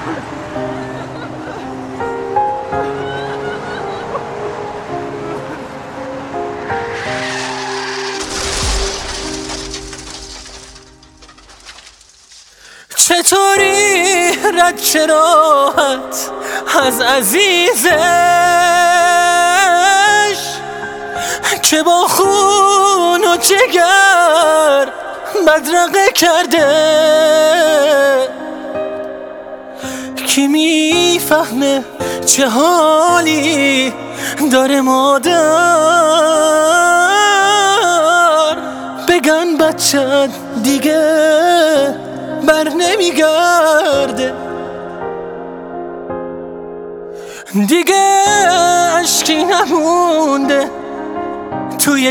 چطوری رد چه راحت از عزیزش که با خون و جگر بدرقه کرده. کی میفهمه چه حالی داره مادر؟ بگن بچه دیگه بر نمیگرده، دیگه اشکی نمونده توی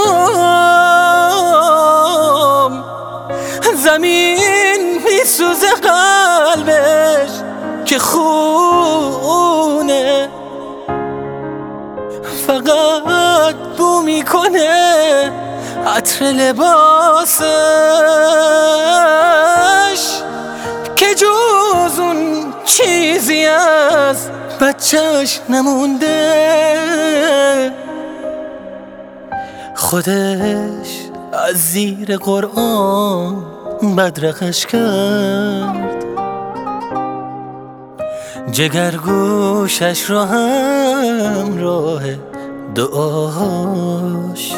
چشمام، زمین میسوزه قلبش که خونه، فقط بو میکنه عطر لباسش که جز اون چیزی از بچهش نمونده. خودش از زیر قرآن بدرقش کرد، جگرگوشش رو همراه دعاش،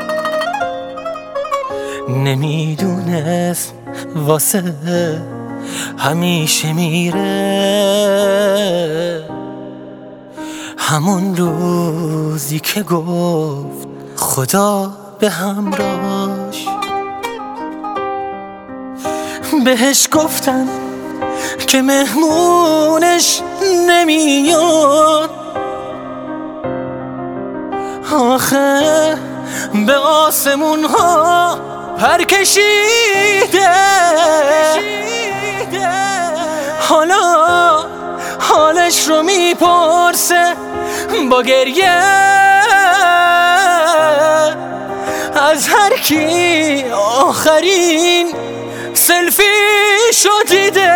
نمیدونست واسه همیشه میره. همون روزی که گفت خدا به همراهش، بهش گفتن که مهمونش نمیاد، آخه به آسمون ها پر کشیده. حالا حالش رو میپرسه با گریه از هر کی آخرین سلفی شو دیده.